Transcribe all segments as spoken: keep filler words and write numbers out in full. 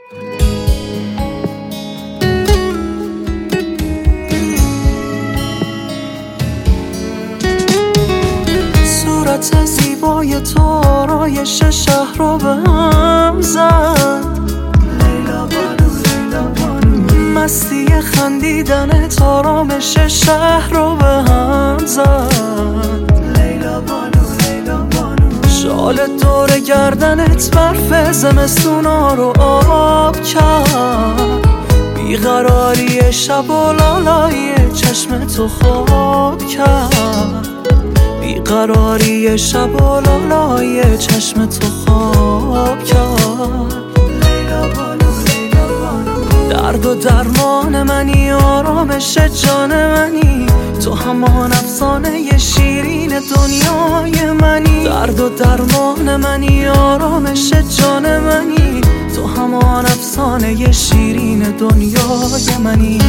صورت زیبای تو آرایش شهر رو به هم زد. لیلا بانو لیلا بانو، مستی خندیدنت آرامش شهر رو به هم زد. لیلا بانو لیلا بانو، شال دور گردنت برف زمستونا رو آب کرد. بیقراری شب و لالای چشم تو خواب کرد. بیقراری شب و لالای چشم تو خواب کرد. لیلا بانو لیلا بانو، درد و درمان منی، آرامش جان منی، تو همان افسانه شیرین دنیای منی. درد و درمان منی، آرامش جان منی، تو همان افسانه شیرین دنیای منی.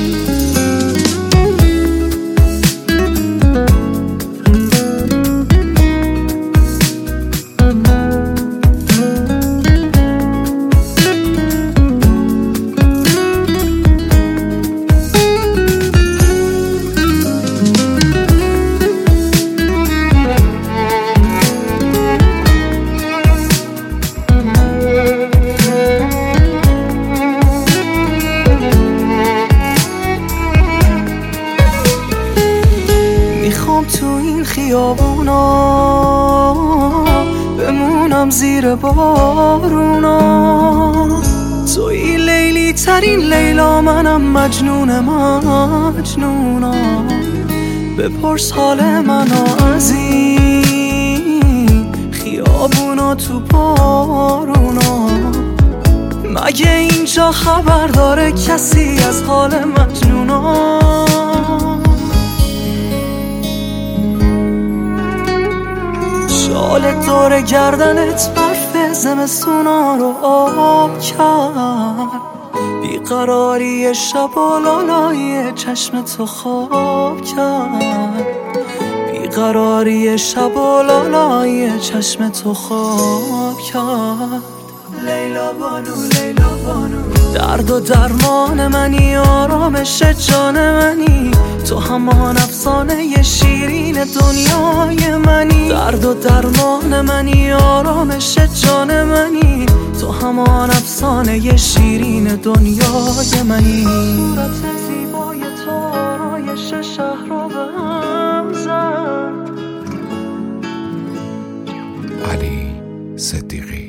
میخوام تو این خیابونا بمونم زیر بارونا. توی لیلی ترین لیلا، منم مجنون مجنونا. بپرس حال منو از این خیابونا تو بارونا. مگه اینجا خبر داره کسی از حال مجنونا؟ شال دور گردنت برف زمستونا رو آب کرد. بیقراری شب و لالای چشم تو خواب کرد. بیقراری شب و لالای چشم تو خواب کرد. لیلا بانو لیلا بانو، درد و درمان منی، آرامش جان منی، تو همان افسانه شیرین دنیای منی. درد و درمان منی، آرامش جان منی، تو همان افسانه شیرین دنیای منی. صورت زیبای تو آرایش شهر رو به هم زد. علی صدیقی.